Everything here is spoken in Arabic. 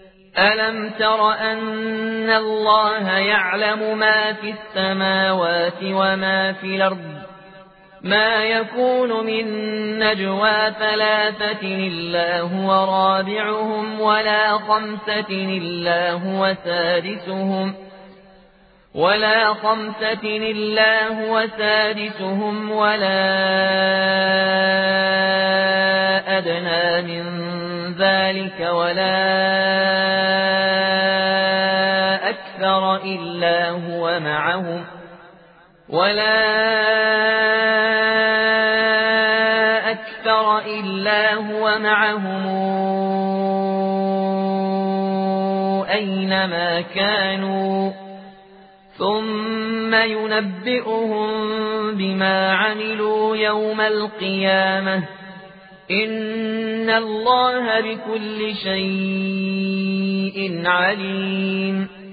ألم تر أن الله يعلم ما في السماوات وما في الأرض ما يكون من نجوى ثلاثة إلا هو رابعهم ولا خمسة إلا هو سادسهم ولا أدنى من ذلك ولا أكثر إلا هو معهم أينما كانوا ثم ينبئهم بما عملوا يوم القيامة إن الله بكل شيء عليم.